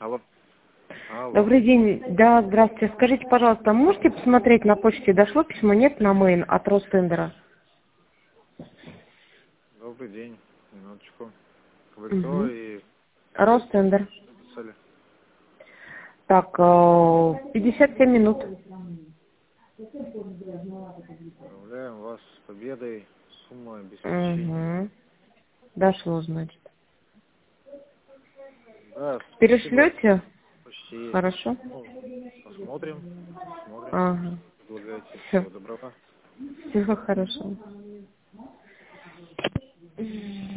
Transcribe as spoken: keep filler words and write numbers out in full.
Алло. Алло. Добрый день. Да, здравствуйте. Скажите, пожалуйста, можете посмотреть на почте, дошло письмо, нет, на мейл от Ростендера? Добрый день. Минуточку. Вы кто Угу. и Ростендер. что писали? Так, э, пятьдесят семь минут. Поздравляем вас с победой. Сумма обеспечения. Угу. Дошло, значит. Да, спасибо. Перешлете? Почти есть. Хорошо. Ну, посмотрим. Посмотрим. Ага. Предлагайте. Все. Всего доброго. Всего хорошего.